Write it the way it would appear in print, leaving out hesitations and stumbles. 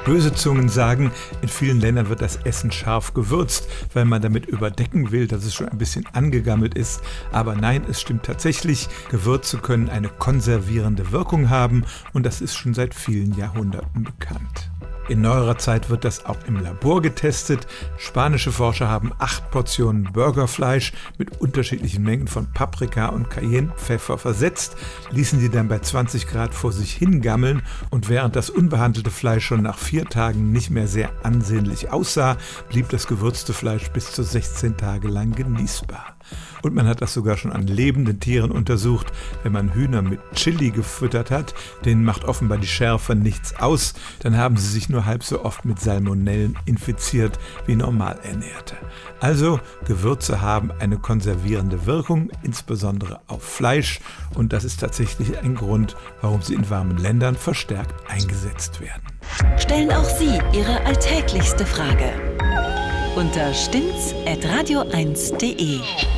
Böse Zungen sagen, in vielen Ländern wird das Essen scharf gewürzt, weil man damit überdecken will, dass es schon ein bisschen angegammelt ist. Aber nein, es stimmt tatsächlich, Gewürze können eine konservierende Wirkung haben und das ist schon seit vielen Jahrhunderten bekannt. In neuerer Zeit wird das auch im Labor getestet. Spanische Forscher haben 8 Portionen Burgerfleisch mit unterschiedlichen Mengen von Paprika und Cayennepfeffer versetzt, ließen die dann bei 20 Grad vor sich hingammeln und während das unbehandelte Fleisch schon nach 4 Tagen nicht mehr sehr ansehnlich aussah, blieb das gewürzte Fleisch bis zu 16 Tage lang genießbar. Und man hat das sogar schon an lebenden Tieren untersucht. Wenn man Hühner mit Chili gefüttert hat, denen macht offenbar die Schärfe nichts aus, dann haben sie sich nur halb so oft mit Salmonellen infiziert wie normal Ernährte. Also, Gewürze haben eine konservierende Wirkung, insbesondere auf Fleisch. Und das ist tatsächlich ein Grund, warum sie in warmen Ländern verstärkt eingesetzt werden. Stellen auch Sie Ihre alltäglichste Frage unter stimmt's@radio1.de.